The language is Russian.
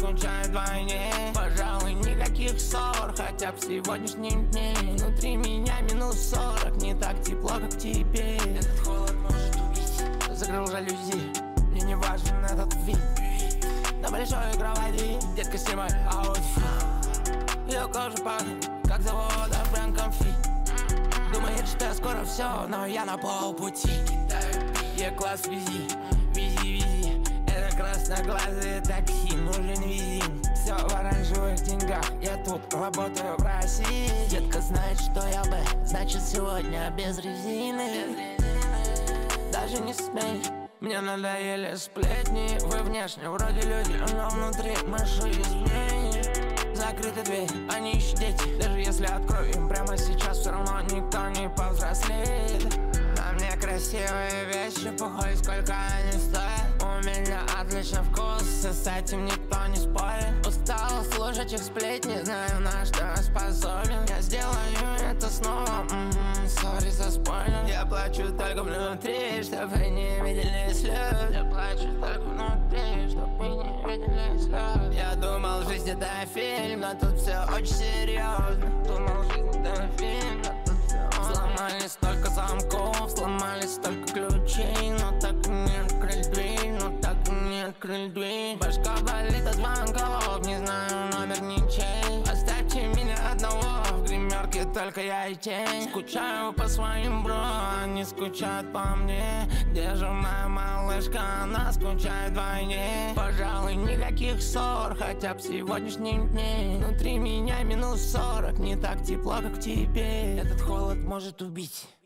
скучает вдвойне. Пожалуй, никаких ссор, хотя бы сегодняшним дней. Внутри меня минус 40, не так тепло, как тебе. Этот холод может убить. Закрыл жалюзи, мне не важен этот вид. На большой кровати, детка, снимай аутфит. Ее кожа пахнет, как завода прям конфи. Думает, что скоро все, но я на полпути. Е-класс, вези, вези, вези. Это красноглазые такси, нужен визин. Все в оранжевых деньгах, я тут работаю в России. Детка знает, что я Б, значит сегодня без резины. Даже не смей, мне надоели сплетни. Вы внешне вроде люди, но внутри маши изменений. Закрыта дверь, они еще дети. Даже если открою им прямо сейчас, все равно никто не повзрослеет. На мне красивые вещи, похуй, сколько они стоят. У меня отличный вкус, и с этим никто не спорит. Устал слушать их сплетни, знаю, на что я способен. Я сделаю это снова, сори за спойлер. Я плачу только внутри, чтоб вы не видели слез. Я плачу только внутри, чтоб вы не видели слез. Я думал, жизнь это фильм, но тут все очень серьезно. Думал, жизнь это фильм, но тут все. Сломали столько замков, сломали столько ключей, но так и не открыли дверь, но так и не открыли дверь. Башка болит от звонков, не знаю номер ничей. Оставьте меня одного, в гримерке только я и тень. Скучаю по своим бро, они скучают по мне. Где же моя малышка, она скучает вдвойне. Пожалуй, никаких ссор, хотя бы сегодняшним дней. Внутри меня минус 40, не так тепло, как тебе. Этот холод может убить.